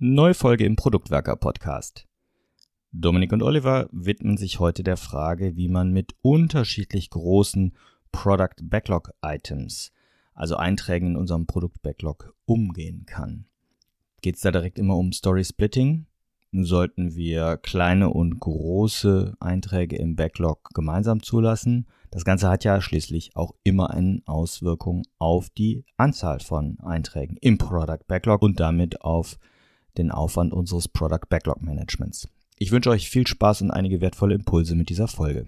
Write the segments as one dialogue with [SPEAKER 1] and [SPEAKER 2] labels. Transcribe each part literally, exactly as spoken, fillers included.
[SPEAKER 1] Neue Folge im Produktwerker-Podcast. Dominik und Oliver widmen sich heute der Frage, wie man mit unterschiedlich großen Product Backlog Items, also Einträgen in unserem Produkt Backlog, umgehen kann. Geht es da direkt immer um Story Splitting? Sollten wir kleine und große Einträge im Backlog gemeinsam zulassen? Das Ganze hat ja schließlich auch immer eine Auswirkung auf die Anzahl von Einträgen im Product Backlog und damit auf den Aufwand unseres Product Backlog Managements. Ich wünsche euch viel Spaß und einige wertvolle Impulse mit dieser Folge.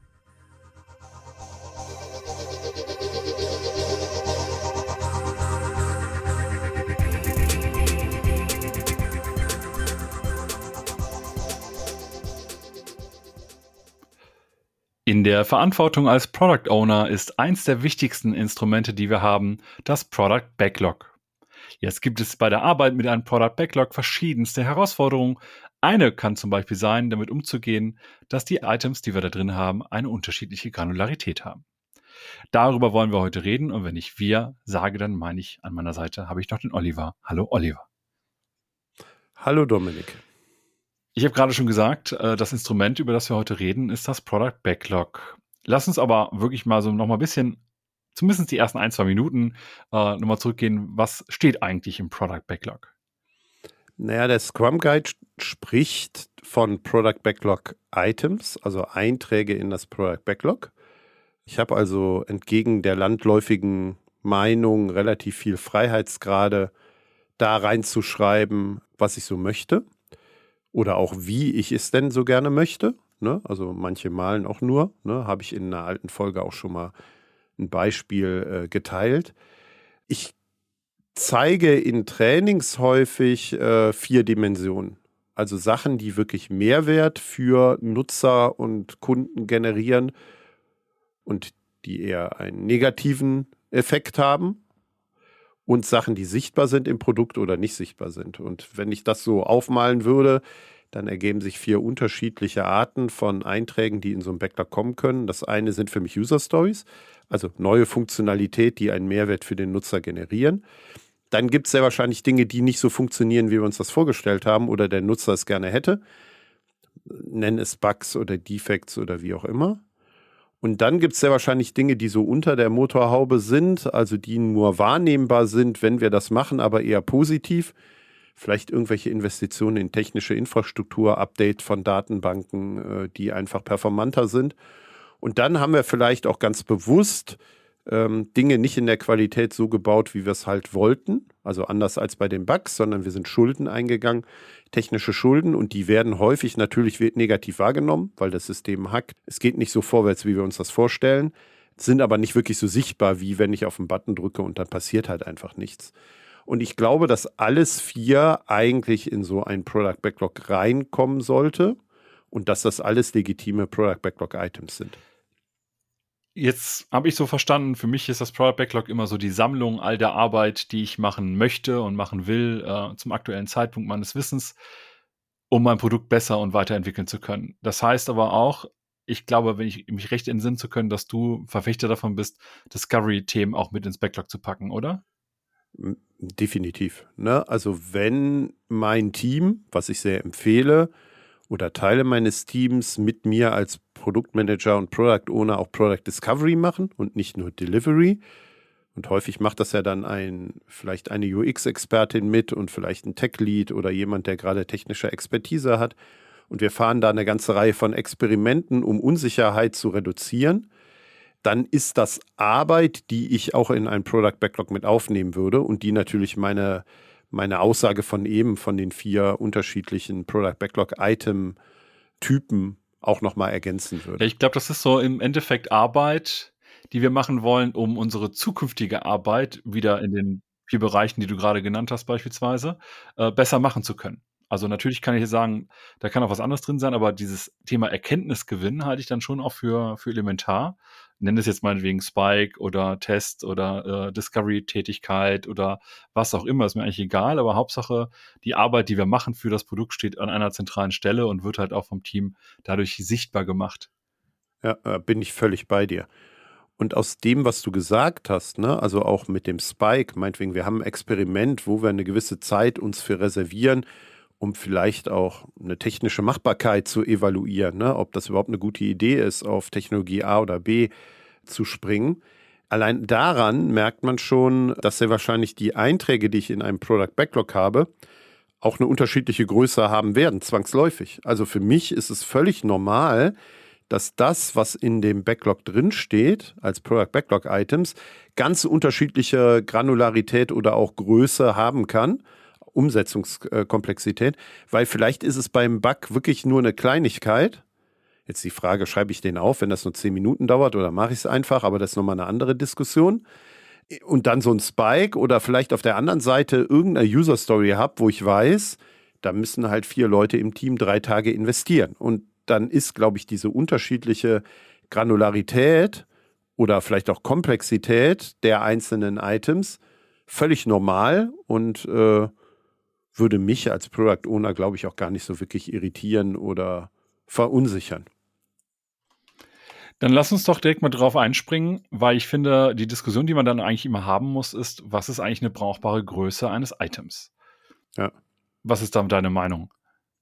[SPEAKER 2] In der Verantwortung als Product Owner ist eins der wichtigsten Instrumente, die wir haben, das Product Backlog. Jetzt gibt es bei der Arbeit mit einem Product Backlog verschiedenste Herausforderungen. Eine kann zum Beispiel sein, damit umzugehen, dass die Items, die wir da drin haben, eine unterschiedliche Granularität haben. Darüber wollen wir heute reden und wenn ich wir sage, dann meine ich, an meiner Seite habe ich noch den Oliver. Hallo Oliver.
[SPEAKER 3] Hallo Dominik.
[SPEAKER 2] Ich habe gerade schon gesagt, das Instrument, über das wir heute reden, ist das Product Backlog. Lass uns aber wirklich mal so noch mal ein bisschen, zumindest die ersten ein, zwei Minuten, äh, nochmal zurückgehen. Was steht eigentlich im Product Backlog?
[SPEAKER 3] Naja, der Scrum Guide spricht von Product Backlog Items, also Einträge in das Product Backlog. Ich habe also entgegen der landläufigen Meinung relativ viel Freiheitsgrade, da reinzuschreiben, was ich so möchte. Oder auch wie ich es denn so gerne möchte. Ne? Also manche malen auch nur. Ne? Habe ich in einer alten Folge auch schon mal ein Beispiel äh, geteilt. Ich zeige in Trainings häufig äh, vier Dimensionen. Also Sachen, die wirklich Mehrwert für Nutzer und Kunden generieren und die eher einen negativen Effekt haben. Und Sachen, die sichtbar sind im Produkt oder nicht sichtbar sind. Und wenn ich das so aufmalen würde, dann ergeben sich vier unterschiedliche Arten von Einträgen, die in so einem Backlog kommen können. Das eine sind für mich User Stories, also neue Funktionalität, die einen Mehrwert für den Nutzer generieren. Dann gibt es sehr wahrscheinlich Dinge, die nicht so funktionieren, wie wir uns das vorgestellt haben oder der Nutzer es gerne hätte. Nenn es Bugs oder Defects oder wie auch immer. Und dann gibt es sehr wahrscheinlich Dinge, die so unter der Motorhaube sind, also die nur wahrnehmbar sind, wenn wir das machen, aber eher positiv. Vielleicht irgendwelche Investitionen in technische Infrastruktur, Update von Datenbanken, die einfach performanter sind. Und dann haben wir vielleicht auch ganz bewusst ähm, Dinge nicht in der Qualität so gebaut, wie wir es halt wollten. Also anders als bei den Bugs, sondern wir sind Schulden eingegangen, technische Schulden, und die werden häufig natürlich negativ wahrgenommen, weil das System hackt. Es geht nicht so vorwärts, wie wir uns das vorstellen, sind aber nicht wirklich so sichtbar, wie wenn ich auf einen Button drücke und dann passiert halt einfach nichts. Und ich glaube, dass alles vier eigentlich in so ein Product Backlog reinkommen sollte und dass das alles legitime Product Backlog Items sind.
[SPEAKER 2] Jetzt habe ich so verstanden, für mich ist das Product Backlog immer so die Sammlung all der Arbeit, die ich machen möchte und machen will, äh, zum aktuellen Zeitpunkt meines Wissens, um mein Produkt besser und weiterentwickeln zu können. Das heißt aber auch, ich glaube, wenn ich mich recht entsinnen zu können, dass du Verfechter davon bist, Discovery-Themen auch mit ins Backlog zu packen, oder?
[SPEAKER 3] Definitiv. Ne? Also wenn mein Team, was ich sehr empfehle, oder Teile meines Teams mit mir als Produktmanager und Product Owner auch Product Discovery machen und nicht nur Delivery. Und häufig macht das ja dann ein, vielleicht eine U X-Expertin mit und vielleicht ein Tech-Lead oder jemand, der gerade technische Expertise hat. Und wir fahren da eine ganze Reihe von Experimenten, um Unsicherheit zu reduzieren. Dann ist das Arbeit, die ich auch in einen Product Backlog mit aufnehmen würde und die natürlich meine meine Aussage von eben, von den vier unterschiedlichen Product Backlog Item Typen auch nochmal ergänzen würde.
[SPEAKER 2] Ja, ich glaube, das ist so im Endeffekt Arbeit, die wir machen wollen, um unsere zukünftige Arbeit wieder in den vier Bereichen, die du gerade genannt hast beispielsweise, äh, besser machen zu können. Also natürlich kann ich sagen, da kann auch was anderes drin sein, aber dieses Thema Erkenntnisgewinn halte ich dann schon auch für, für elementar. Nenn es jetzt meinetwegen Spike oder Test oder äh, Discovery-Tätigkeit oder was auch immer, ist mir eigentlich egal, aber Hauptsache, die Arbeit, die wir machen für das Produkt, steht an einer zentralen Stelle und wird halt auch vom Team dadurch sichtbar gemacht.
[SPEAKER 3] Ja, bin ich völlig bei dir. Und aus dem, was du gesagt hast, ne, also auch mit dem Spike, meinetwegen, wir haben ein Experiment, wo wir eine gewisse Zeit uns für reservieren, um vielleicht auch eine technische Machbarkeit zu evaluieren, ne, ob das überhaupt eine gute Idee ist, auf Technologie A oder B zu springen. Allein daran merkt man schon, dass sehr wahrscheinlich die Einträge, die ich in einem Product Backlog habe, auch eine unterschiedliche Größe haben werden, zwangsläufig. Also für mich ist es völlig normal, dass das, was in dem Backlog drinsteht, als Product Backlog Items, ganz unterschiedliche Granularität oder auch Größe haben kann, Umsetzungskomplexität, weil vielleicht ist es beim Bug wirklich nur eine Kleinigkeit. Jetzt die Frage, schreibe ich den auf, wenn das nur zehn Minuten dauert oder mache ich es einfach, aber das ist nochmal eine andere Diskussion. Und dann so ein Spike oder vielleicht auf der anderen Seite irgendeine User-Story habe, wo ich weiß, da müssen halt vier Leute im Team drei Tage investieren. Und dann ist, glaube ich, diese unterschiedliche Granularität oder vielleicht auch Komplexität der einzelnen Items völlig normal und äh, würde mich als Product Owner, glaube ich, auch gar nicht so wirklich irritieren oder verunsichern.
[SPEAKER 2] Dann lass uns doch direkt mal drauf einspringen, weil ich finde, die Diskussion, die man dann eigentlich immer haben muss, ist, was ist eigentlich eine brauchbare Größe eines Items?
[SPEAKER 3] Ja.
[SPEAKER 2] Was ist da deine Meinung?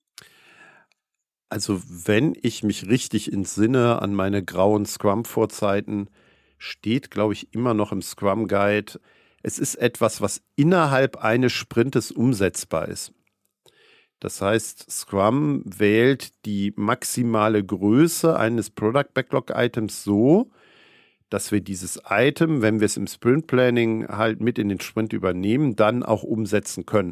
[SPEAKER 3] Also wenn ich mich richtig entsinne an meine grauen Scrum-Vorzeiten, steht, glaube ich, immer noch im Scrum-Guide, es ist etwas, was innerhalb eines Sprintes umsetzbar ist. Das heißt, Scrum wählt die maximale Größe eines Product Backlog Items so, dass wir dieses Item, wenn wir es im Sprint Planning halt mit in den Sprint übernehmen, dann auch umsetzen können.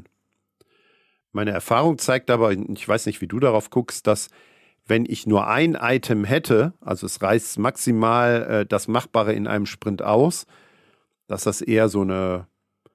[SPEAKER 3] Meine Erfahrung zeigt aber, ich weiß nicht, wie du darauf guckst, dass wenn ich nur ein Item hätte, also es reißt maximal äh, das Machbare in einem Sprint aus, dass das eher so eine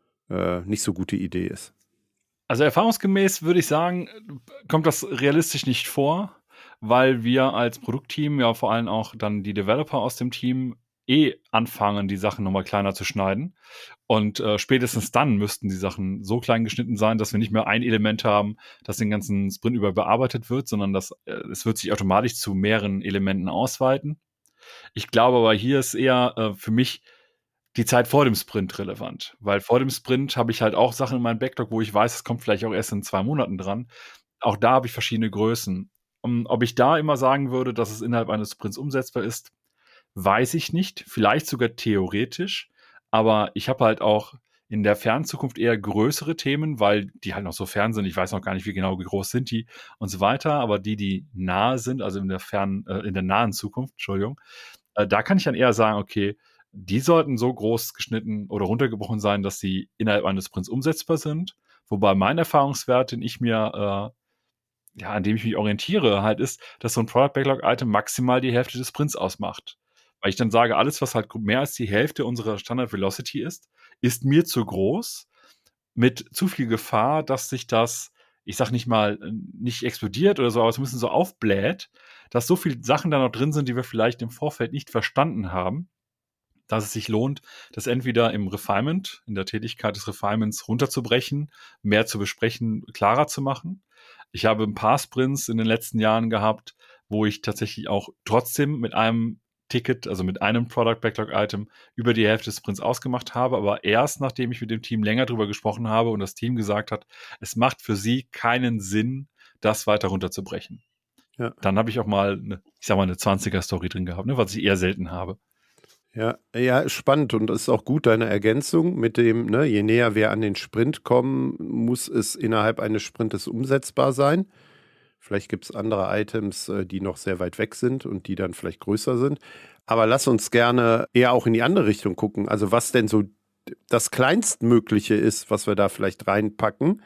[SPEAKER 3] äh, nicht so gute Idee ist.
[SPEAKER 2] Also erfahrungsgemäß würde ich sagen, kommt das realistisch nicht vor, weil wir als Produktteam, ja vor allem auch dann die Developer aus dem Team, eh anfangen, die Sachen nochmal kleiner zu schneiden. Und äh, spätestens dann müssten die Sachen so klein geschnitten sein, dass wir nicht mehr ein Element haben, das den ganzen Sprint über bearbeitet wird, sondern dass, äh, es wird sich automatisch zu mehreren Elementen ausweiten. Ich glaube aber, hier ist eher äh, für mich die Zeit vor dem Sprint relevant, weil vor dem Sprint habe ich halt auch Sachen in meinem Backlog, wo ich weiß, es kommt vielleicht auch erst in zwei Monaten dran. Auch da habe ich verschiedene Größen. Um, ob ich da immer sagen würde, dass es innerhalb eines Sprints umsetzbar ist, weiß ich nicht. Vielleicht sogar theoretisch. Aber ich habe halt auch in der fernen Zukunft eher größere Themen, weil die halt noch so fern sind. Ich weiß noch gar nicht, wie genau wie groß sind die und so weiter. Aber die, die nahe sind, also in der fernen, äh, in der nahen Zukunft, Entschuldigung, äh, da kann ich dann eher sagen, okay, die sollten so groß geschnitten oder runtergebrochen sein, dass sie innerhalb eines Sprints umsetzbar sind. Wobei mein Erfahrungswert, den ich mir, äh, ja, an dem ich mich orientiere, halt ist, dass so ein Product Backlog Item maximal die Hälfte des Sprints ausmacht. Weil ich dann sage, alles, was halt mehr als die Hälfte unserer Standard Velocity ist, ist mir zu groß, mit zu viel Gefahr, dass sich das, ich sag nicht mal, nicht explodiert oder so, aber zumindest so aufbläht, dass so viele Sachen da noch drin sind, die wir vielleicht im Vorfeld nicht verstanden haben, dass es sich lohnt, das entweder im Refinement, in der Tätigkeit des Refinements runterzubrechen, mehr zu besprechen, klarer zu machen. Ich habe ein paar Sprints in den letzten Jahren gehabt, wo ich tatsächlich auch trotzdem mit einem Ticket, also mit einem Product Backlog Item, über die Hälfte des Sprints ausgemacht habe, aber erst nachdem ich mit dem Team länger drüber gesprochen habe und das Team gesagt hat, es macht für sie keinen Sinn, das weiter runterzubrechen. Ja. Dann habe ich auch mal, eine, ich sag mal, eine zwanziger-Story drin gehabt, ne, was ich eher selten habe.
[SPEAKER 3] Ja, ja, spannend und das ist auch gut, deine Ergänzung mit dem, ne, je näher wir an den Sprint kommen, muss es innerhalb eines Sprintes umsetzbar sein. Vielleicht gibt es andere Items, die noch sehr weit weg sind und die dann vielleicht größer sind. Aber lass uns gerne eher auch in die andere Richtung gucken. Also was denn so das Kleinstmögliche ist, was wir da vielleicht reinpacken.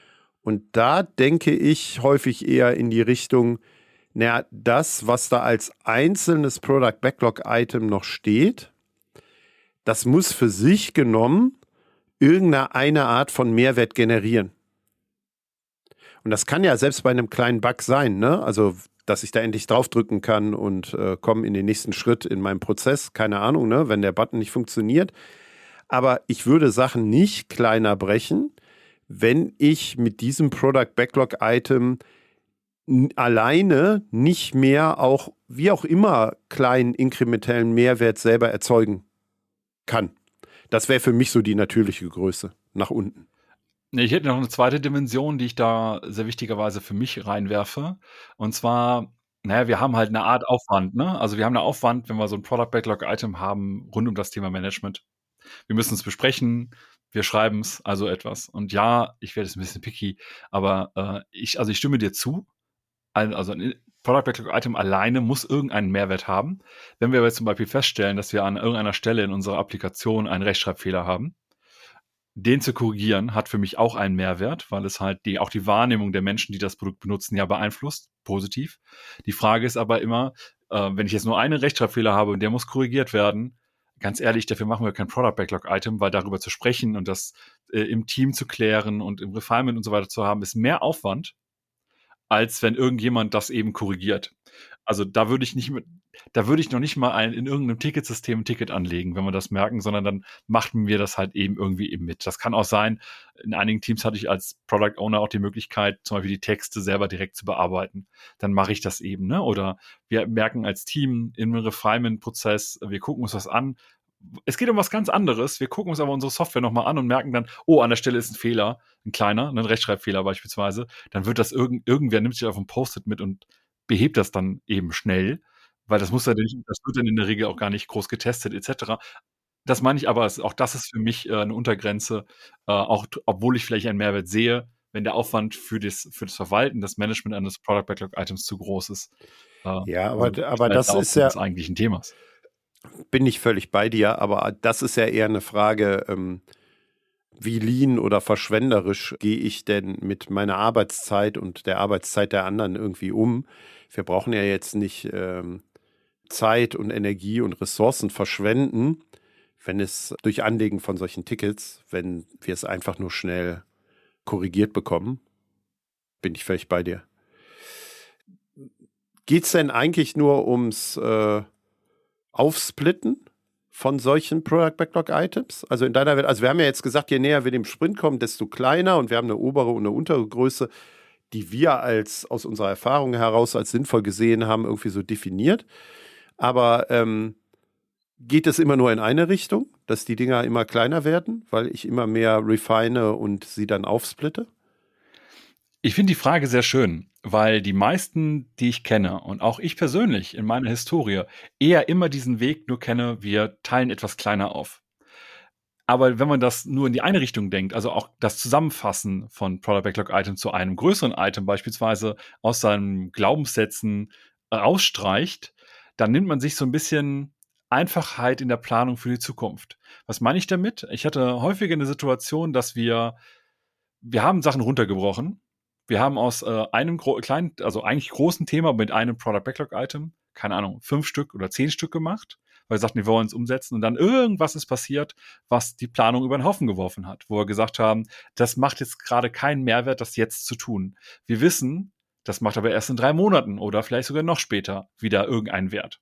[SPEAKER 3] Und da denke ich häufig eher in die Richtung, naja, das, was da als einzelnes Product Backlog Item noch steht, das muss für sich genommen irgendeine Art von Mehrwert generieren. Und das kann ja selbst bei einem kleinen Bug sein, ne? Also, dass ich da endlich draufdrücken kann und äh, komme in den nächsten Schritt in meinem Prozess, keine Ahnung, ne? Wenn der Button nicht funktioniert. Aber ich würde Sachen nicht kleiner brechen, wenn ich mit diesem Product Backlog Item n- alleine nicht mehr auch, wie auch immer, kleinen inkrementellen Mehrwert selber erzeugen kann. Das wäre für mich so die natürliche Größe nach unten.
[SPEAKER 2] Nee, ich hätte noch eine zweite Dimension, die ich da sehr wichtigerweise für mich reinwerfe. Und zwar, naja, wir haben halt eine Art Aufwand, ne? Also wir haben einen Aufwand, wenn wir so ein Product Backlog Item haben, rund um das Thema Management. Wir müssen es besprechen, wir schreiben es, also etwas. Und ja, ich werde jetzt ein bisschen picky, aber äh, ich, also ich stimme dir zu. Ein- Also ein Product Backlog Item alleine muss irgendeinen Mehrwert haben. Wenn wir aber jetzt zum Beispiel feststellen, dass wir an irgendeiner Stelle in unserer Applikation einen Rechtschreibfehler haben, den zu korrigieren, hat für mich auch einen Mehrwert, weil es halt die, auch die Wahrnehmung der Menschen, die das Produkt benutzen, ja beeinflusst, positiv. Die Frage ist aber immer, äh, wenn ich jetzt nur einen Rechtschreibfehler habe und der muss korrigiert werden, ganz ehrlich, dafür machen wir kein Product Backlog Item, weil darüber zu sprechen und das äh, im Team zu klären und im Refinement und so weiter zu haben, ist mehr Aufwand, als wenn irgendjemand das eben korrigiert. Also da würde ich nicht mit, da würde ich noch nicht mal ein, in irgendeinem Ticketsystem ein Ticket anlegen, wenn wir das merken, sondern dann machten wir das halt eben irgendwie eben mit. Das kann auch sein, in einigen Teams hatte ich als Product Owner auch die Möglichkeit, zum Beispiel die Texte selber direkt zu bearbeiten. Dann mache ich das eben, ne? Oder wir merken als Team im Refinement-Prozess, wir gucken uns das an. Es geht um was ganz anderes. Wir gucken uns aber unsere Software nochmal an und merken dann, oh, an der Stelle ist ein Fehler, ein kleiner, ein Rechtschreibfehler beispielsweise. Dann wird das irgend, irgendwer nimmt sich auf ein Post-it mit und behebt das dann eben schnell, weil das muss ja nicht, das wird dann in der Regel auch gar nicht groß getestet et cetera. Das meine ich aber, es- auch das ist für mich äh, eine Untergrenze, äh, auch t- obwohl ich vielleicht einen Mehrwert sehe, wenn der Aufwand für das, für das Verwalten, das Management eines Product Backlog Items zu groß ist. Äh,
[SPEAKER 3] Ja, aber,
[SPEAKER 2] also
[SPEAKER 3] aber
[SPEAKER 2] schnell
[SPEAKER 3] das
[SPEAKER 2] laufen
[SPEAKER 3] ist ja,
[SPEAKER 2] des eigentlichen Themas.
[SPEAKER 3] bin ich völlig bei dir, aber das ist ja eher eine Frage, ähm, wie lean oder verschwenderisch gehe ich denn mit meiner Arbeitszeit und der Arbeitszeit der anderen irgendwie um? Wir brauchen ja jetzt nicht ähm, Zeit und Energie und Ressourcen verschwenden, wenn es durch Anlegen von solchen Tickets, wenn wir es einfach nur schnell korrigiert bekommen. Bin ich völlig bei dir. Geht es denn eigentlich nur ums äh, Aufsplitten von solchen Product Backlog Items? Also in deiner Welt, also wir haben ja jetzt gesagt, je näher wir dem Sprint kommen, desto kleiner, und wir haben eine obere und eine untere Größe, die wir als aus unserer Erfahrung heraus als sinnvoll gesehen haben, irgendwie so definiert. Aber ähm, geht es immer nur in eine Richtung, dass die Dinger immer kleiner werden, weil ich immer mehr refine und sie dann aufsplitte?
[SPEAKER 2] Ich finde die Frage sehr schön, weil die meisten, die ich kenne und auch ich persönlich in meiner Historie eher immer diesen Weg nur kenne, wir teilen etwas kleiner auf. Aber wenn man das nur in die eine Richtung denkt, also auch das Zusammenfassen von Product Backlog Item zu einem größeren Item beispielsweise aus seinen Glaubenssätzen rausstreicht, dann nimmt man sich so ein bisschen Einfachheit in der Planung für die Zukunft. Was meine ich damit? Ich hatte häufiger eine Situation, dass wir, wir haben Sachen runtergebrochen. Wir haben aus äh, einem gro- kleinen, also eigentlich großen Thema mit einem Product Backlog Item, keine Ahnung, fünf Stück oder zehn Stück gemacht, weil wir sagten, wir wollen es umsetzen, und dann irgendwas ist passiert, was die Planung über den Haufen geworfen hat, wo wir gesagt haben, das macht jetzt gerade keinen Mehrwert, das jetzt zu tun. Wir wissen, das macht aber erst in drei Monaten oder vielleicht sogar noch später wieder irgendeinen Wert.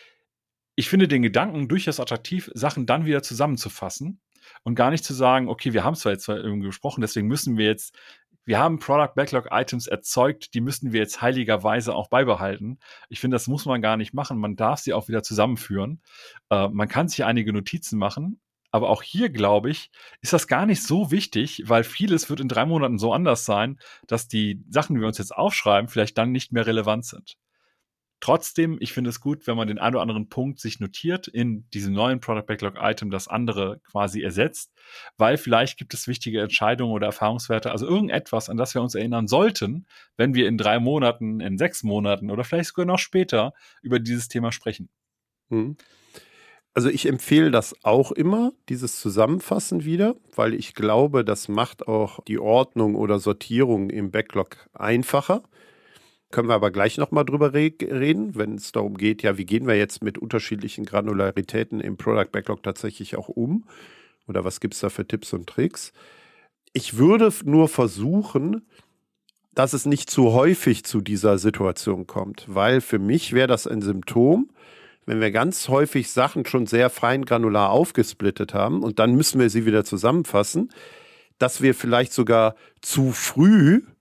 [SPEAKER 2] Ich finde den Gedanken durchaus attraktiv, Sachen dann wieder zusammenzufassen und gar nicht zu sagen, okay, wir haben zwar jetzt irgendwie gesprochen, deswegen müssen wir jetzt, wir haben Product Backlog Items erzeugt, die müssten wir jetzt heiligerweise auch beibehalten. Ich finde, das muss man gar nicht machen. Man darf sie auch wieder zusammenführen. Äh, man kann sich einige Notizen machen, aber auch hier, glaube ich, ist das gar nicht so wichtig, weil vieles wird in drei Monaten so anders sein, dass die Sachen, die wir uns jetzt aufschreiben, vielleicht dann nicht mehr relevant sind. Trotzdem, ich finde es gut, wenn man den einen oder anderen Punkt sich notiert in diesem neuen Product Backlog Item, das andere quasi ersetzt, weil vielleicht gibt es wichtige Entscheidungen oder Erfahrungswerte, also irgendetwas, an das wir uns erinnern sollten, wenn wir in drei Monaten, in sechs Monaten oder vielleicht sogar noch später über dieses Thema sprechen.
[SPEAKER 3] Hm. Also ich empfehle das auch immer, dieses Zusammenfassen wieder, weil ich glaube, das macht auch die Ordnung oder Sortierung im Backlog einfacher. Können wir aber gleich nochmal drüber re- reden, wenn es darum geht, ja, wie gehen wir jetzt mit unterschiedlichen Granularitäten im Product Backlog tatsächlich auch um? Oder was gibt es da für Tipps und Tricks? Ich würde f- nur versuchen, dass es nicht zu häufig zu dieser Situation kommt, weil für mich wäre das ein Symptom, wenn wir ganz häufig Sachen schon sehr fein granular aufgesplittet haben und dann müssen wir sie wieder zusammenfassen, dass wir vielleicht sogar zu früh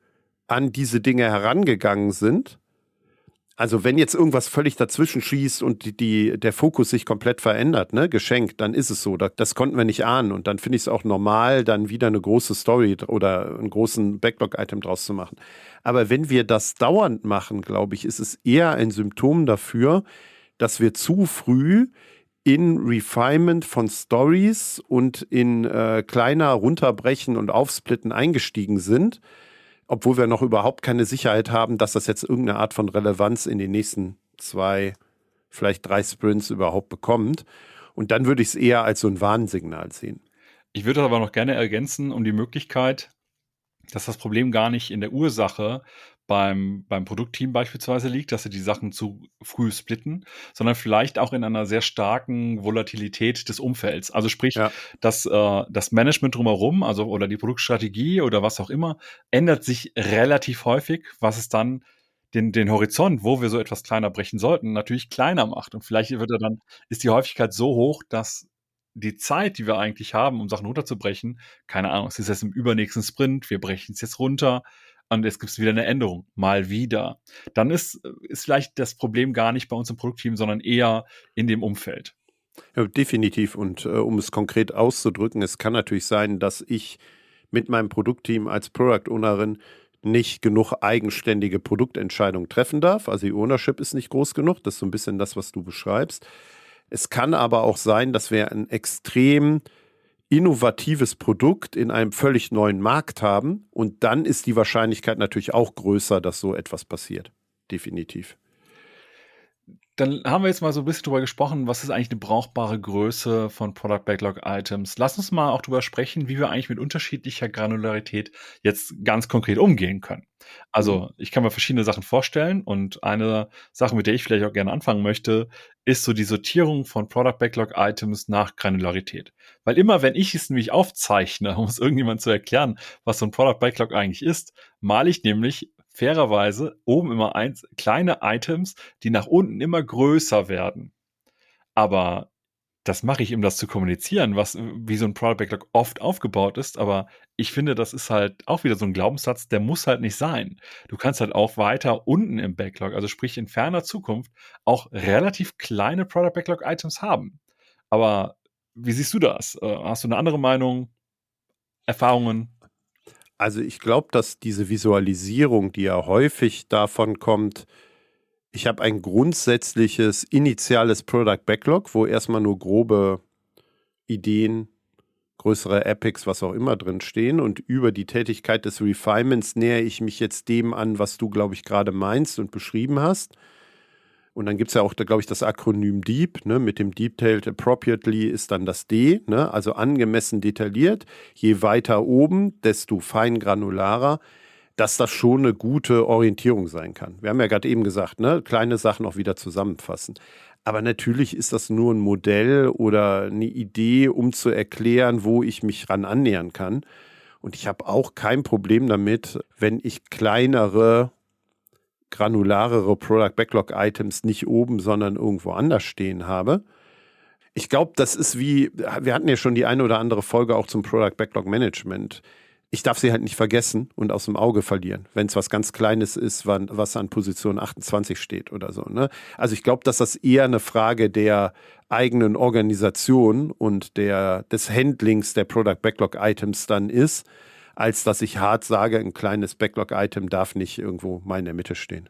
[SPEAKER 3] an diese Dinge herangegangen sind. Also wenn jetzt irgendwas völlig dazwischen schießt und die, die, der Fokus sich komplett verändert, ne, geschenkt, dann ist es so. Das, das konnten wir nicht ahnen. Und dann finde ich es auch normal, dann wieder eine große Story oder einen großen Backlog-Item draus zu machen. Aber wenn wir das dauernd machen, glaube ich, ist es eher ein Symptom dafür, dass wir zu früh in Refinement von Stories und in äh, kleiner Runterbrechen und Aufsplitten eingestiegen sind, obwohl wir noch überhaupt keine Sicherheit haben, dass das jetzt irgendeine Art von Relevanz in den nächsten zwei, vielleicht drei Sprints überhaupt bekommt. Und dann würde ich es eher als so ein Warnsignal sehen.
[SPEAKER 2] Ich würde aber noch gerne ergänzen um die Möglichkeit, dass das Problem gar nicht in der Ursache beim, beim Produktteam beispielsweise liegt, dass sie die Sachen zu früh splitten, sondern vielleicht auch in einer sehr starken Volatilität des Umfelds. Also sprich, ja. dass äh, das Management drumherum, also oder die Produktstrategie oder was auch immer, ändert sich relativ häufig, was es dann den, den Horizont, wo wir so etwas kleiner brechen sollten, natürlich kleiner macht. Und vielleicht wird er dann, ist die Häufigkeit so hoch, dass die Zeit, die wir eigentlich haben, um Sachen runterzubrechen, keine Ahnung, es ist jetzt im übernächsten Sprint, wir brechen es jetzt runter und jetzt gibt es wieder eine Änderung, mal wieder. Dann ist, ist vielleicht das Problem gar nicht bei uns im Produktteam, sondern eher in dem Umfeld.
[SPEAKER 3] Ja, definitiv. Und äh, um es konkret auszudrücken, es kann natürlich sein, dass ich mit meinem Produktteam als Product Ownerin nicht genug eigenständige Produktentscheidungen treffen darf. Also die Ownership ist nicht groß genug. Das ist so ein bisschen das, was du beschreibst. Es kann aber auch sein, dass wir ein extrem innovatives Produkt in einem völlig neuen Markt haben. Und dann ist die Wahrscheinlichkeit natürlich auch größer, dass so etwas passiert. Definitiv.
[SPEAKER 2] Dann haben wir jetzt mal so ein bisschen drüber gesprochen, was ist eigentlich eine brauchbare Größe von Product Backlog Items. Lass uns mal auch drüber sprechen, wie wir eigentlich mit unterschiedlicher Granularität jetzt ganz konkret umgehen können. Also ich kann mir verschiedene Sachen vorstellen und eine Sache, mit der ich vielleicht auch gerne anfangen möchte, ist so die Sortierung von Product Backlog Items nach Granularität. Weil immer, wenn ich es nämlich aufzeichne, um es irgendjemand zu erklären, was so ein Product Backlog eigentlich ist, male ich nämlich fairerweise oben immer eins, kleine Items, die nach unten immer größer werden. Aber das mache ich, um das zu kommunizieren, was wie so ein Product Backlog oft aufgebaut ist. Aber ich finde, das ist halt auch wieder so ein Glaubenssatz, der muss halt nicht sein. Du kannst halt auch weiter unten im Backlog, also sprich in ferner Zukunft, auch relativ kleine Product Backlog Items haben. Aber wie siehst du das? Hast du eine andere Meinung, Erfahrungen?
[SPEAKER 3] Also ich glaube, dass diese Visualisierung, die ja häufig davon kommt, ich habe ein grundsätzliches initiales Product Backlog, wo erstmal nur grobe Ideen, größere Epics, was auch immer drin stehen, und über die Tätigkeit des Refinements nähere ich mich jetzt dem an, was du, glaube ich, gerade meinst und beschrieben hast. Und dann gibt es ja auch, glaube ich, das Akronym DEEP, ne? Mit dem Detailed Appropriately ist dann das D, ne? Also angemessen detailliert. Je weiter oben, desto feingranularer, dass das schon eine gute Orientierung sein kann. Wir haben ja gerade eben gesagt, ne? Kleine Sachen auch wieder zusammenfassen. Aber natürlich ist das nur ein Modell oder eine Idee, um zu erklären, wo ich mich ran annähern kann. Und ich habe auch kein Problem damit, wenn ich kleinere, granularere Product Backlog Items nicht oben, sondern irgendwo anders stehen habe. Ich glaube, das ist wie, wir hatten ja schon die eine oder andere Folge auch zum Product Backlog Management. Ich darf sie halt nicht vergessen und aus dem Auge verlieren, wenn es was ganz Kleines ist, was an Position achtundzwanzig steht oder so. Ne? Also ich glaube, dass das eher eine Frage der eigenen Organisation und der, des Handlings der Product Backlog Items dann ist, als dass ich hart sage, ein kleines Backlog-Item darf nicht irgendwo mal in der Mitte stehen.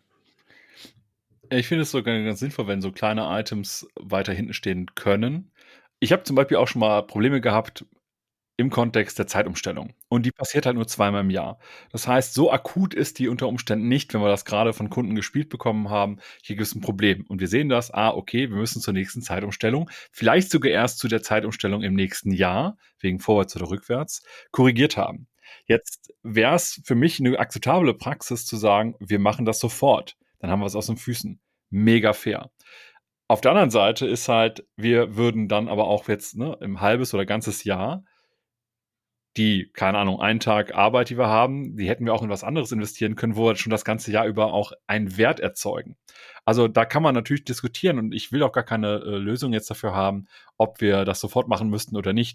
[SPEAKER 2] Ich finde es sogar ganz sinnvoll, wenn so kleine Items weiter hinten stehen können. Ich habe zum Beispiel auch schon mal Probleme gehabt im Kontext der Zeitumstellung. Und die passiert halt nur zweimal im Jahr. Das heißt, so akut ist die unter Umständen nicht, wenn wir das gerade von Kunden gespielt bekommen haben. Hier gibt es ein Problem. Und wir sehen das, ah, okay, wir müssen zur nächsten Zeitumstellung, vielleicht sogar erst zu der Zeitumstellung im nächsten Jahr, wegen vorwärts oder rückwärts, korrigiert haben. Jetzt wäre es für mich eine akzeptable Praxis zu sagen, wir machen das sofort. Dann haben wir es aus den Füßen. Mega fair. Auf der anderen Seite ist halt, wir würden dann aber auch jetzt ne, im halbes oder ganzes Jahr die, keine Ahnung, einen Tag Arbeit, die wir haben, die hätten wir auch in was anderes investieren können, wo wir schon das ganze Jahr über auch einen Wert erzeugen. Also da kann man natürlich diskutieren und ich will auch gar keine äh, Lösung jetzt dafür haben, ob wir das sofort machen müssten oder nicht.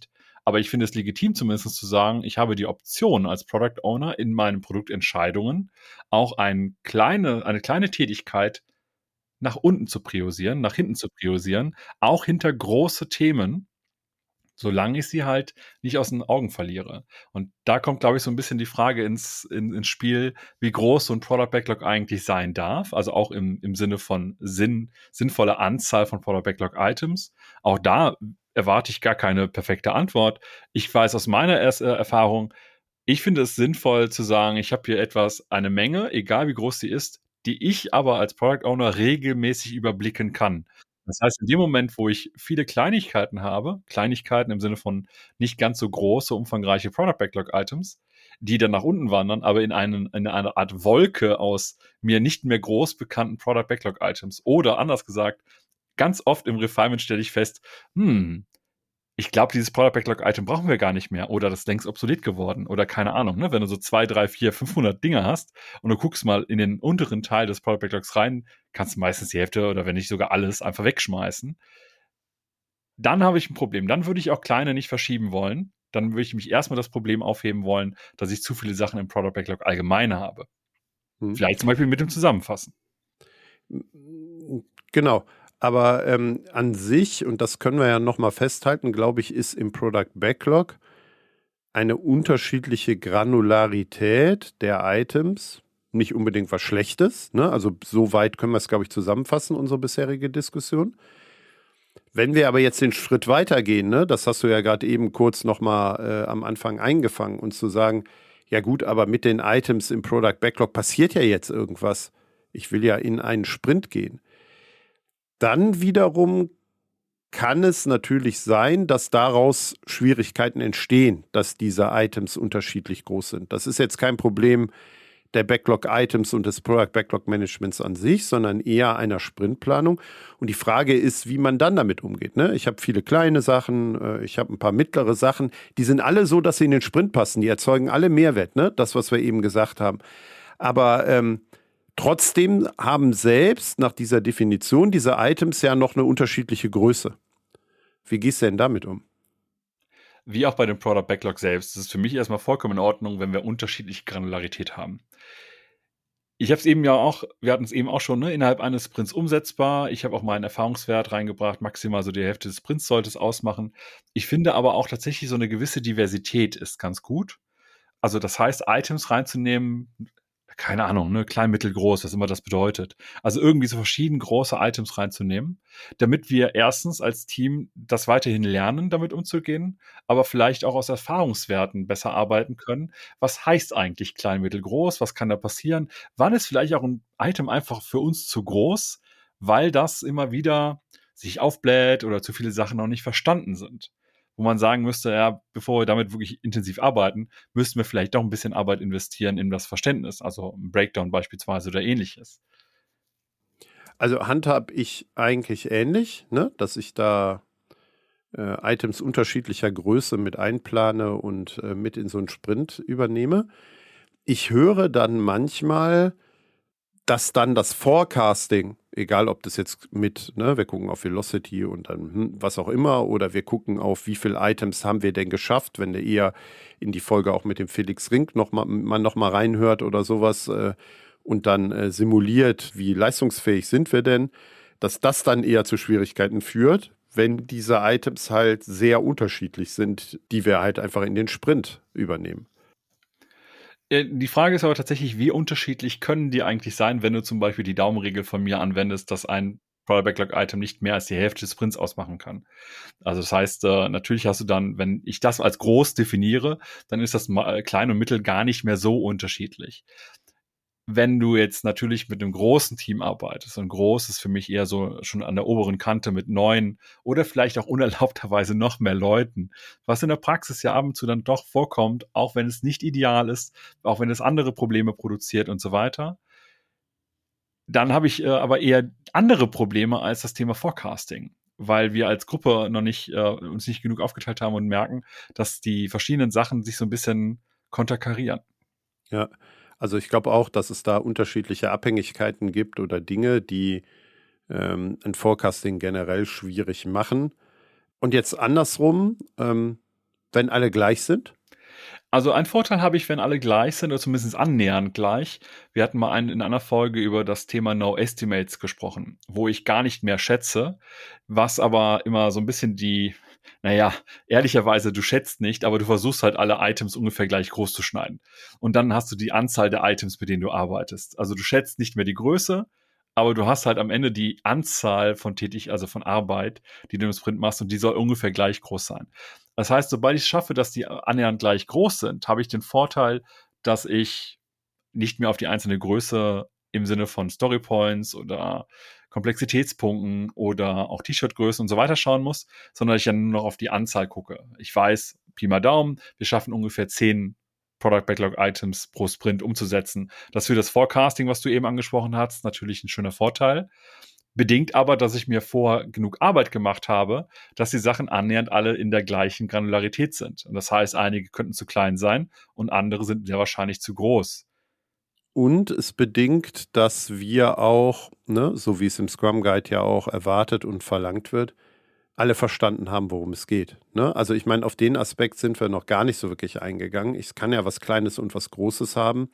[SPEAKER 2] Aber ich finde es legitim zumindest zu sagen, ich habe die Option als Product Owner in meinen Produktentscheidungen auch ein kleine, eine kleine Tätigkeit nach unten zu priorisieren, nach hinten zu priorisieren, auch hinter große Themen, solange ich sie halt nicht aus den Augen verliere. Und da kommt, glaube ich, so ein bisschen die Frage ins, in, ins Spiel, wie groß so ein Product Backlog eigentlich sein darf. Also auch im, im Sinne von Sinn, sinnvoller Anzahl von Product Backlog Items. Auch da erwarte ich gar keine perfekte Antwort. Ich weiß aus meiner er- äh, Erfahrung, ich finde es sinnvoll zu sagen, ich habe hier etwas, eine Menge, egal wie groß sie ist, die ich aber als Product Owner regelmäßig überblicken kann. Das heißt, in dem Moment, wo ich viele Kleinigkeiten habe, Kleinigkeiten im Sinne von nicht ganz so große, umfangreiche Product Backlog Items, die dann nach unten wandern, aber in, einen, in eine Art Wolke aus mir nicht mehr groß bekannten Product Backlog Items. Oder anders gesagt, ganz oft im Refinement stelle ich fest, hm, ich glaube, dieses Product Backlog Item brauchen wir gar nicht mehr oder das ist längst obsolet geworden oder keine Ahnung, ne? Wenn du so zwei, drei, vier, fünfhundert Dinge hast und du guckst mal in den unteren Teil des Product Backlogs rein, kannst du meistens die Hälfte oder wenn nicht sogar alles einfach wegschmeißen. Dann habe ich ein Problem. Dann würde ich auch kleine nicht verschieben wollen. Dann würde ich mich erstmal das Problem aufheben wollen, dass ich zu viele Sachen im Product Backlog allgemein habe. Hm. Vielleicht zum Beispiel mit dem Zusammenfassen.
[SPEAKER 3] Genau. Aber ähm, an sich, und das können wir ja nochmal festhalten, glaube ich, ist im Product Backlog eine unterschiedliche Granularität der Items nicht unbedingt was Schlechtes. Ne? Also so weit können wir es, glaube ich, zusammenfassen, unsere bisherige Diskussion. Wenn wir aber jetzt den Schritt weitergehen, ne, das hast du ja gerade eben kurz nochmal äh, am Anfang eingefangen, und zu sagen, ja gut, aber mit den Items im Product Backlog passiert ja jetzt irgendwas. Ich will ja in einen Sprint gehen. Dann wiederum kann es natürlich sein, dass daraus Schwierigkeiten entstehen, dass diese Items unterschiedlich groß sind. Das ist jetzt kein Problem der Backlog-Items und des Product-Backlog-Managements an sich, sondern eher einer Sprintplanung. Und die Frage ist, wie man dann damit umgeht. Ne? Ich habe viele kleine Sachen, ich habe ein paar mittlere Sachen. Die sind alle so, dass sie in den Sprint passen. Die erzeugen alle Mehrwert, ne? Das, was wir eben gesagt haben. Aber ähm, trotzdem haben selbst nach dieser Definition diese Items ja noch eine unterschiedliche Größe. Wie gehst du denn damit um?
[SPEAKER 2] Wie auch bei dem Product Backlog selbst. Das ist für mich erstmal vollkommen in Ordnung, wenn wir unterschiedliche Granularität haben. Ich habe es eben ja auch, wir hatten es eben auch schon, ne, innerhalb eines Sprints umsetzbar. Ich habe auch meinen Erfahrungswert reingebracht, maximal so die Hälfte des Sprints sollte es ausmachen. Ich finde aber auch tatsächlich so eine gewisse Diversität ist ganz gut. Also das heißt, Items reinzunehmen, keine Ahnung, ne, klein, mittel, groß, was immer das bedeutet. Also irgendwie so verschieden große Items reinzunehmen, damit wir erstens als Team das weiterhin lernen, damit umzugehen, aber vielleicht auch aus Erfahrungswerten besser arbeiten können. Was heißt eigentlich klein, mittel, groß? Was kann da passieren? Wann ist vielleicht auch ein Item einfach für uns zu groß, weil das immer wieder sich aufbläht oder zu viele Sachen noch nicht verstanden sind? Wo man sagen müsste, ja, bevor wir damit wirklich intensiv arbeiten, müssten wir vielleicht doch ein bisschen Arbeit investieren in das Verständnis, also ein Breakdown beispielsweise oder ähnliches.
[SPEAKER 3] Also handhab ich eigentlich ähnlich, ne? Dass ich da äh, Items unterschiedlicher Größe mit einplane und äh, mit in so einen Sprint übernehme. Ich höre dann manchmal, dass dann das Forecasting, egal ob das jetzt mit, ne, wir gucken auf Velocity und dann hm, was auch immer, oder wir gucken auf, wie viele Items haben wir denn geschafft, wenn der eher in die Folge auch mit dem Felix Rink noch mal, man nochmal reinhört oder sowas äh, und dann äh, simuliert, wie leistungsfähig sind wir denn, dass das dann eher zu Schwierigkeiten führt, wenn diese Items halt sehr unterschiedlich sind, die wir halt einfach in den Sprint übernehmen.
[SPEAKER 2] Die Frage ist aber tatsächlich, wie unterschiedlich können die eigentlich sein, wenn du zum Beispiel die Daumenregel von mir anwendest, dass ein Product Backlog Item nicht mehr als die Hälfte des Sprints ausmachen kann. Also das heißt, äh, natürlich hast du dann, wenn ich das als groß definiere, dann ist das klein und mittel gar nicht mehr so unterschiedlich. Wenn du jetzt natürlich mit einem großen Team arbeitest, und groß ist für mich eher so schon an der oberen Kante mit neun oder vielleicht auch unerlaubterweise noch mehr Leuten, was in der Praxis ja ab und zu dann doch vorkommt, auch wenn es nicht ideal ist, auch wenn es andere Probleme produziert und so weiter. Dann habe ich äh, aber eher andere Probleme als das Thema Forecasting, weil wir als Gruppe noch nicht äh, uns nicht genug aufgeteilt haben und merken, dass die verschiedenen Sachen sich so ein bisschen konterkarieren.
[SPEAKER 3] Ja, also ich glaube auch, dass es da unterschiedliche Abhängigkeiten gibt oder Dinge, die ähm, ein Forecasting generell schwierig machen. Und jetzt andersrum, ähm, wenn alle gleich sind?
[SPEAKER 2] Also einen Vorteil habe ich, wenn alle gleich sind oder zumindest annähernd gleich. Wir hatten mal einen, in einer Folge über das Thema No Estimates gesprochen, wo ich gar nicht mehr schätze, was aber immer so ein bisschen die, naja, ehrlicherweise, du schätzt nicht, aber du versuchst halt alle Items ungefähr gleich groß zu schneiden. Und dann hast du die Anzahl der Items, mit denen du arbeitest. Also du schätzt nicht mehr die Größe, aber du hast halt am Ende die Anzahl von tätig, also von Arbeit, die du im Sprint machst, und die soll ungefähr gleich groß sein. Das heißt, sobald ich es schaffe, dass die annähernd gleich groß sind, habe ich den Vorteil, dass ich nicht mehr auf die einzelne Größe im Sinne von Storypoints oder Komplexitätspunkten oder auch T-Shirt-Größen und so weiter schauen muss, sondern ich ja nur noch auf die Anzahl gucke. Ich weiß, Pi mal Daumen, wir schaffen ungefähr zehn Product Backlog Items pro Sprint umzusetzen. Das ist für das Forecasting, was du eben angesprochen hast, natürlich ein schöner Vorteil. Bedingt aber, dass ich mir vorher genug Arbeit gemacht habe, dass die Sachen annähernd alle in der gleichen Granularität sind. Und das heißt, einige könnten zu klein sein und andere sind sehr wahrscheinlich zu groß.
[SPEAKER 3] Und es bedingt, dass wir auch, ne, so wie es im Scrum Guide ja auch erwartet und verlangt wird, alle verstanden haben, worum es geht. Ne? Also ich meine, auf den Aspekt sind wir noch gar nicht so wirklich eingegangen. Ich kann ja was Kleines und was Großes haben,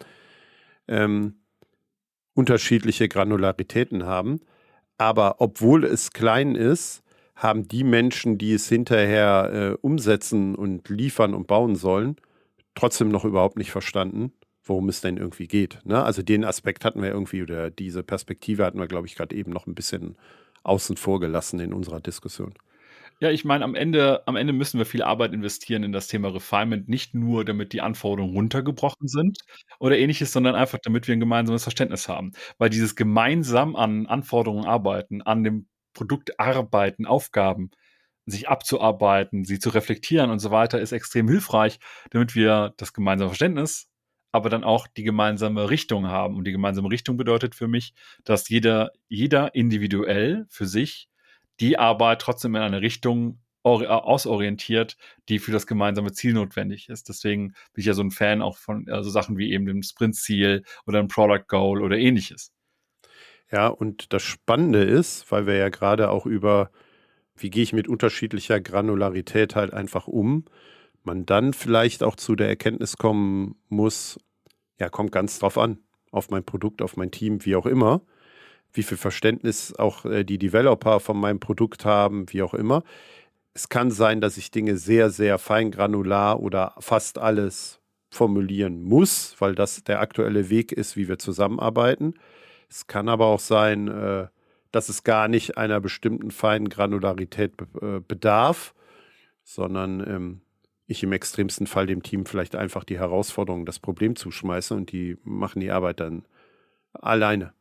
[SPEAKER 3] ähm, unterschiedliche Granularitäten haben. Aber obwohl es klein ist, haben die Menschen, die es hinterher äh, umsetzen und liefern und bauen sollen, trotzdem noch überhaupt nicht verstanden, worum es denn irgendwie geht. Ne? Also den Aspekt hatten wir irgendwie, oder diese Perspektive hatten wir, glaube ich, gerade eben noch ein bisschen außen vor gelassen in unserer Diskussion.
[SPEAKER 2] Ja, ich meine, am Ende, am Ende müssen wir viel Arbeit investieren in das Thema Refinement, nicht nur, damit die Anforderungen runtergebrochen sind oder ähnliches, sondern einfach, damit wir ein gemeinsames Verständnis haben. Weil dieses gemeinsam an Anforderungen arbeiten, an dem Produkt arbeiten, Aufgaben, sich abzuarbeiten, sie zu reflektieren und so weiter, ist extrem hilfreich, damit wir das gemeinsame Verständnis, aber dann auch die gemeinsame Richtung haben. Und die gemeinsame Richtung bedeutet für mich, dass jeder, jeder individuell für sich die Arbeit trotzdem in eine Richtung ausorientiert, die für das gemeinsame Ziel notwendig ist. Deswegen bin ich ja so ein Fan auch von also Sachen wie eben dem Sprint-Ziel oder ein Product Goal oder ähnliches.
[SPEAKER 3] Ja, und das Spannende ist, weil wir ja gerade auch über, wie gehe ich mit unterschiedlicher Granularität halt einfach um, man dann vielleicht auch zu der Erkenntnis kommen muss, ja, kommt ganz drauf an, auf mein Produkt, auf mein Team, wie auch immer, wie viel Verständnis auch äh, die Developer von meinem Produkt haben, wie auch immer. Es kann sein, dass ich Dinge sehr, sehr feingranular oder fast alles formulieren muss, weil das der aktuelle Weg ist, wie wir zusammenarbeiten. Es kann aber auch sein, äh, dass es gar nicht einer bestimmten feinen Granularität be- äh, bedarf, sondern ähm, ich im extremsten Fall dem Team vielleicht einfach die Herausforderung, das Problem zuschmeiße und die machen die Arbeit dann alleine.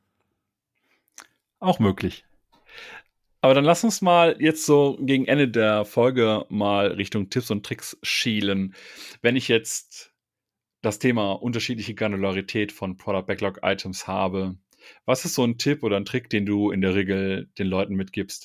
[SPEAKER 2] Auch möglich. Aber dann lass uns mal jetzt so gegen Ende der Folge mal Richtung Tipps und Tricks schielen. Wenn ich jetzt das Thema unterschiedliche Granularität von Product Backlog Items habe, was ist so ein Tipp oder ein Trick, den du in der Regel den Leuten mitgibst?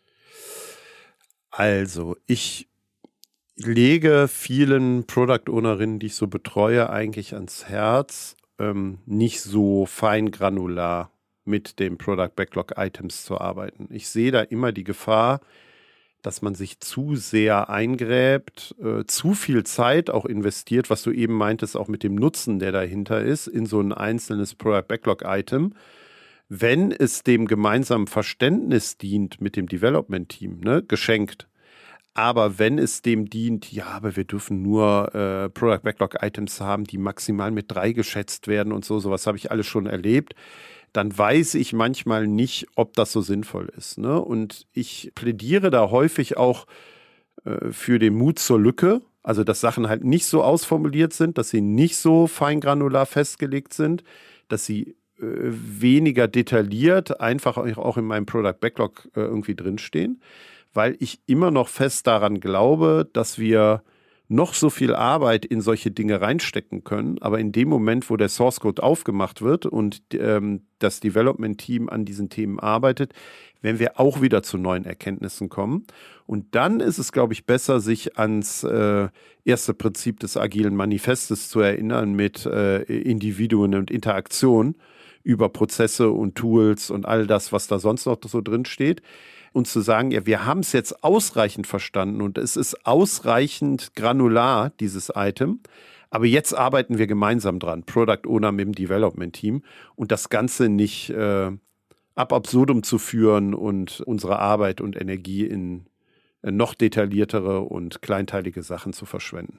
[SPEAKER 3] Also, ich lege vielen Product Ownerinnen, die ich so betreue, eigentlich ans Herz, ähm, nicht so feingranular mit dem Product Backlog Items zu arbeiten. Ich sehe da immer die Gefahr, dass man sich zu sehr eingräbt, äh, zu viel Zeit auch investiert, was du eben meintest, auch mit dem Nutzen, der dahinter ist, in so ein einzelnes Product Backlog Item, wenn es dem gemeinsamen Verständnis dient mit dem Development Team, ne, geschenkt. Aber wenn es dem dient, ja, aber wir dürfen nur äh, Product Backlog Items haben, die maximal mit drei geschätzt werden und so, sowas habe ich alles schon erlebt, dann weiß ich manchmal nicht, ob das so sinnvoll ist. Ne? Und ich plädiere da häufig auch äh, für den Mut zur Lücke, also dass Sachen halt nicht so ausformuliert sind, dass sie nicht so feingranular festgelegt sind, dass sie äh, weniger detailliert einfach auch in meinem Product Backlog äh, irgendwie drinstehen, weil ich immer noch fest daran glaube, dass wir noch so viel Arbeit in solche Dinge reinstecken können, aber in dem Moment, wo der Source Code aufgemacht wird und ähm, das Development-Team an diesen Themen arbeitet, werden wir auch wieder zu neuen Erkenntnissen kommen. Und dann ist es, glaube ich, besser, sich ans äh, erste Prinzip des agilen Manifestes zu erinnern mit äh, Individuen und Interaktion, über Prozesse und Tools und all das, was da sonst noch so drin steht. Und zu sagen, ja, wir haben es jetzt ausreichend verstanden und es ist ausreichend granular, dieses Item. Aber jetzt arbeiten wir gemeinsam dran, Product Owner mit dem Development Team, und das Ganze nicht äh, ab absurdum zu führen und unsere Arbeit und Energie in äh, noch detailliertere und kleinteilige Sachen zu verschwenden.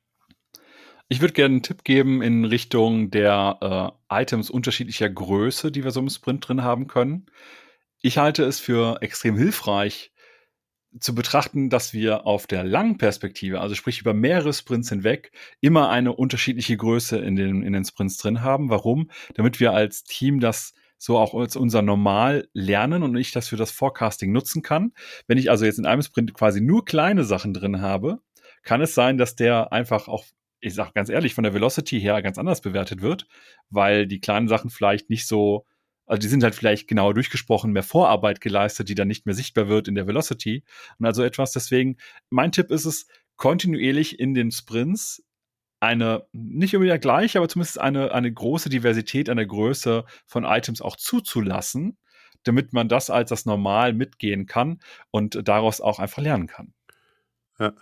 [SPEAKER 2] Ich würde gerne einen Tipp geben in Richtung der äh, Items unterschiedlicher Größe, die wir so im Sprint drin haben können. Ich halte es für extrem hilfreich, zu betrachten, dass wir auf der langen Perspektive, also sprich über mehrere Sprints hinweg, immer eine unterschiedliche Größe in den, in den Sprints drin haben. Warum? Damit wir als Team das so auch als unser Normal lernen und ich das für das Forecasting nutzen kann. Wenn ich also jetzt in einem Sprint quasi nur kleine Sachen drin habe, kann es sein, dass der einfach auch, ich sage ganz ehrlich, von der Velocity her ganz anders bewertet wird, weil die kleinen Sachen vielleicht nicht so, also die sind halt vielleicht genauer durchgesprochen, mehr Vorarbeit geleistet, die dann nicht mehr sichtbar wird in der Velocity. Und also etwas, deswegen, mein Tipp ist es, kontinuierlich in den Sprints eine, nicht immer gleich, aber zumindest eine, eine große Diversität an der Größe von Items auch zuzulassen, damit man das als das Normal mitgehen kann und daraus auch einfach lernen kann.
[SPEAKER 3] Ja.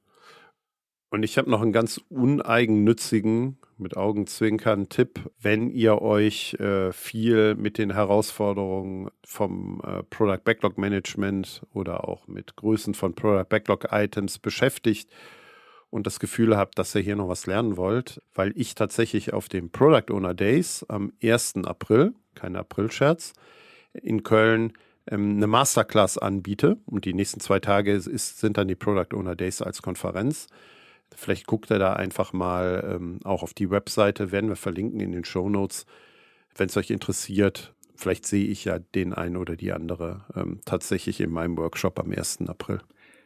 [SPEAKER 3] Und ich habe noch einen ganz uneigennützigen, mit Augenzwinkern Tipp, wenn ihr euch äh, viel mit den Herausforderungen vom äh, Product Backlog Management oder auch mit Größen von Product Backlog Items beschäftigt und das Gefühl habt, dass ihr hier noch was lernen wollt, weil ich tatsächlich auf dem Product Owner Days am ersten April, kein Aprilscherz, in Köln ähm, eine Masterclass anbiete, und die nächsten zwei Tage ist, sind dann die Product Owner Days als Konferenz. Vielleicht guckt ihr da einfach mal ähm, auch auf die Webseite, werden wir verlinken in den Shownotes. Wenn es euch interessiert, vielleicht sehe ich ja den einen oder die andere ähm, tatsächlich in meinem Workshop am ersten April.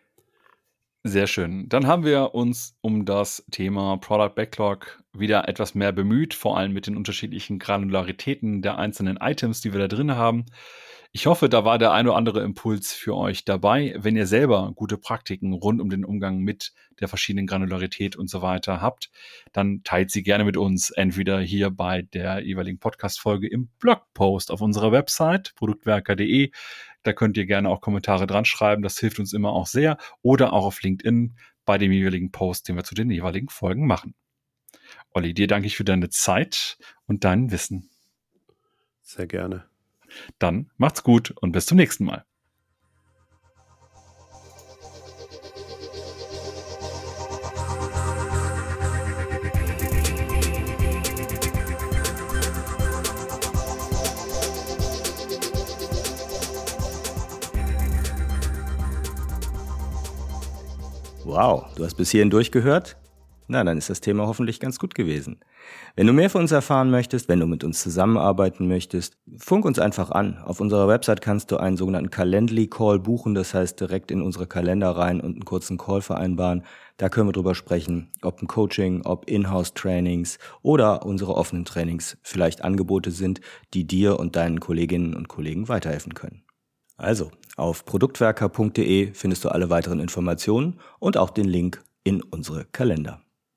[SPEAKER 2] Sehr schön. Dann haben wir uns um das Thema Product Backlog wieder etwas mehr bemüht, vor allem mit den unterschiedlichen Granularitäten der einzelnen Items, die wir da drin haben. Ich hoffe, da war der ein oder andere Impuls für euch dabei. Wenn ihr selber gute Praktiken rund um den Umgang mit der verschiedenen Granularität und so weiter habt, dann teilt sie gerne mit uns, entweder hier bei der jeweiligen Podcast-Folge im Blogpost auf unserer Website produktwerker punkt de. Da könnt ihr gerne auch Kommentare dran schreiben, das hilft uns immer auch sehr. Oder auch auf LinkedIn bei dem jeweiligen Post, den wir zu den jeweiligen Folgen machen. Olli, dir danke ich für deine Zeit und dein Wissen.
[SPEAKER 3] Sehr gerne.
[SPEAKER 2] Dann macht's gut und bis zum nächsten Mal.
[SPEAKER 1] Wow, du hast bis hierhin durchgehört? Na, dann ist das Thema hoffentlich ganz gut gewesen. Wenn du mehr von uns erfahren möchtest, wenn du mit uns zusammenarbeiten möchtest, funk uns einfach an. Auf unserer Website kannst du einen sogenannten Calendly-Call buchen, das heißt direkt in unsere Kalender rein und einen kurzen Call vereinbaren. Da können wir drüber sprechen, ob ein Coaching, ob Inhouse-Trainings oder unsere offenen Trainings vielleicht Angebote sind, die dir und deinen Kolleginnen und Kollegen weiterhelfen können. Also, auf produktwerker punkt de findest du alle weiteren Informationen und auch den Link in unsere Kalender.